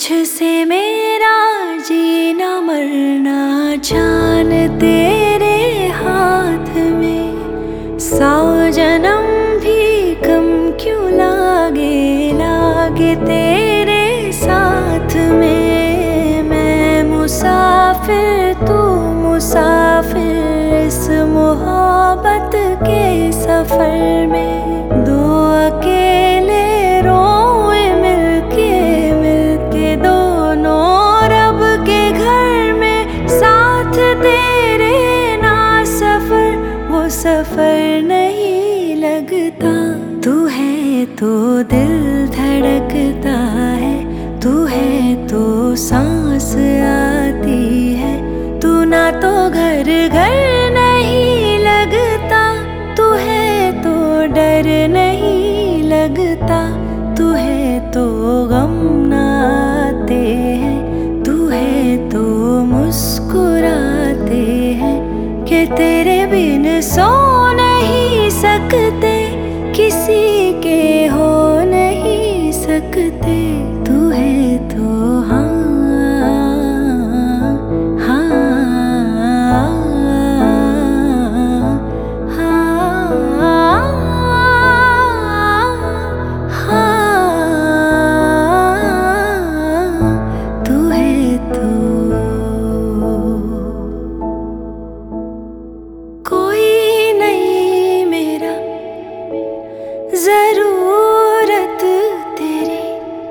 तुझसे मेरा जीना मरना जान तेरे हाथ में। 100 जन्म भी कम क्यों लागे लागे तेरे साथ में। मैं मुसाफिर तू मुसाफिर इस मोहब्बत के सफर में। दो अकेले रोए मिलके मिलके दोनों रब के घर में। साथ तेरे ना सफर वो सफर नहीं लगता। तू है तो दिल धड़कता है, तू है तो सांस आती है। तू ना तो घर घर नहीं लगता, तू है तो डर नहीं लगता। तू है तो गम ना आते हैं, तू है तो मुस्कुराते हैं। कि तेरे बिन सो नहीं सकते, किसी के हो नहीं सकते। तू है तो हाँ जरूरत तेरी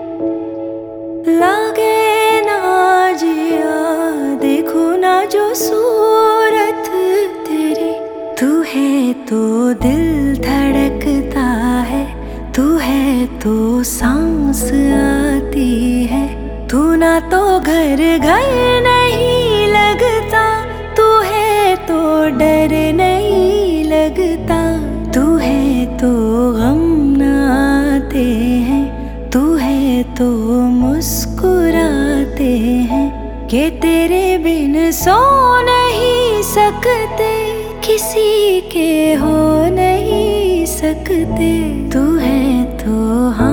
लागे ना जिया देखो ना जो सूरत तेरी। तू है तो दिल धड़कता है, तू है तो सांस आती है। तू ना तो घर घर नहीं लगता, तू है तो डर नहीं लगता। तू है तो गम ना आते हैं, तू है तो मुस्कुराते हैं। कि तेरे बिन सो नहीं सकते, किसी के हो नहीं सकते। तू है तो हाँ